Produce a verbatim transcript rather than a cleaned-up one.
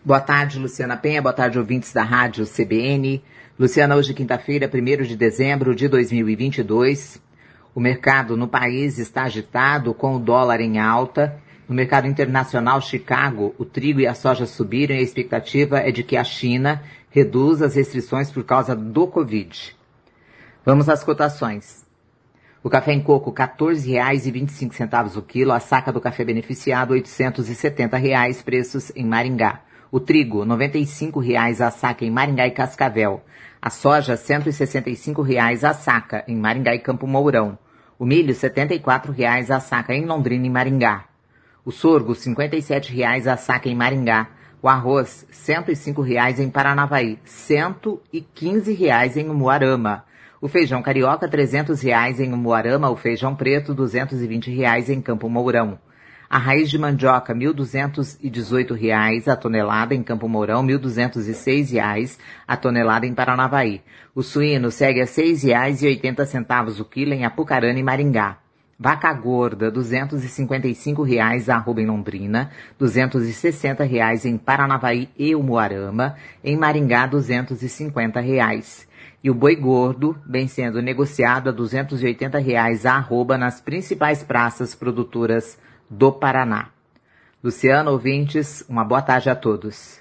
Boa tarde, Luciana Penha. Boa tarde, ouvintes da Rádio C B N. Luciana, hoje quinta-feira, primeiro de dezembro de dois mil e vinte e dois. O mercado no país está agitado, com o dólar em alta. No mercado internacional, Chicago, o trigo e a soja subiram e a expectativa é de que a China reduza as restrições por causa do Covid. Vamos às cotações. O café em coco, quatorze reais e vinte e cinco centavos o quilo. A saca do café beneficiado, oitocentos e setenta reais, preços em Maringá. O trigo, noventa e cinco reais a saca em Maringá e Cascavel. A soja, cento e sessenta e cinco reais a saca em Maringá e Campo Mourão. O milho, setenta e quatro reais a saca em Londrina e Maringá. O sorgo, cinquenta e sete reais a saca em Maringá. O arroz, cento e cinco reais em Paranavaí. cento e quinze reais em Umuarama. O feijão carioca, trezentos reais em Umuarama. O feijão preto, duzentos e vinte reais em Campo Mourão. A raiz de mandioca, mil duzentos e dezoito reais a tonelada em Campo Mourão, mil duzentos e seis reais a tonelada em Paranavaí. O suíno segue a seis reais e oitenta centavos o quilo em Apucarana e Maringá. Vaca gorda, duzentos e cinquenta e cinco reais a arroba em Londrina, duzentos e sessenta reais em Paranavaí e Umuarama, em Maringá, duzentos e cinquenta reais. E o boi gordo vem sendo negociado a duzentos e oitenta reais a arroba nas principais praças produtoras do Paraná. Luciano, ouvintes, uma boa tarde a todos.